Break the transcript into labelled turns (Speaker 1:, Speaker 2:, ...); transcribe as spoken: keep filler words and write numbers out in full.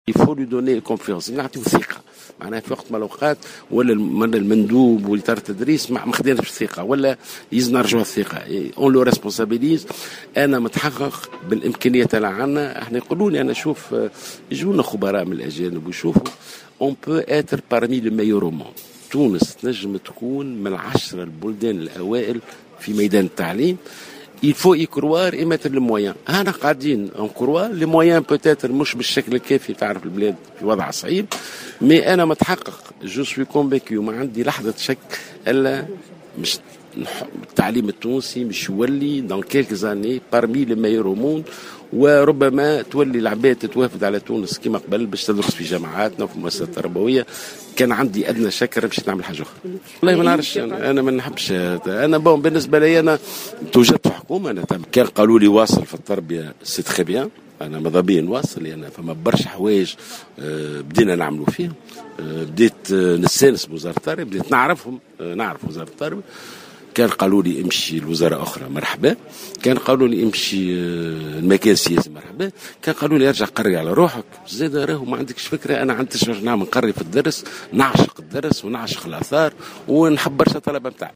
Speaker 1: يفو لو دوني كونفيونس، نعطيو ثقه معناها في وقت من الاوقات، ولا المندوب ولا دار التدريس ما خديناش الثقه، ولا يزنا نرجعوا الثقه اون لو ريسبونسابيليز. انا متحقق بالامكانيات اللي عندنا. احنا يقولوا لي انا شوف يجونا خبراء من الاجانب ويشوفوا اون بو اتر بارمي لو ميور او موند. تونس تنجم تكون من العشره البلدان الاوائل في ميدان التعليم. il faut y croire et mettre les moyens. انا قاعدين نكروا لي مويان بوتيتر مش بالشكل الكافي. تعرف البلاد في وضع صعيب، مي انا متحقق جو سوي كونفيكيو وما عندي لحظه شك الا مش التعليم التونسي مش يولي دون كيلك زاني بارمي لي ميور او موند، وربما تولي العباد تتوافد على تونس كما قبل باش تدرس في جامعاتنا وفي المؤسسات التربويه. كان عندي ادنى شك مشيت نعمل حاجه اخرى. والله ما نعرفش، انا ما نحبش. انا بون بالنسبه لي انا توجدت في حكومه، انا كان قالوا لي واصل في التربيه سي تري بيان، انا ماذا بيا نواصل لان فما برشا حوايج بدينا نعملوا فيهم. بديت نستانس بوزاره التربيه، بديت نعرفهم، نعرف وزاره التربيه. كان قالوا لي امشي لوزاره اخرى مرحبا، كان قالوا لي امشي المكان السياسي مرحبا، كان قالوا لي ارجع قري على روحك. زاد راهو ما عندكش فكره، انا عندي تشجع نعمل نقري في الدرس، نعشق الدرس ونعشق الاثار ونحب برشا الطلبه بتاعي.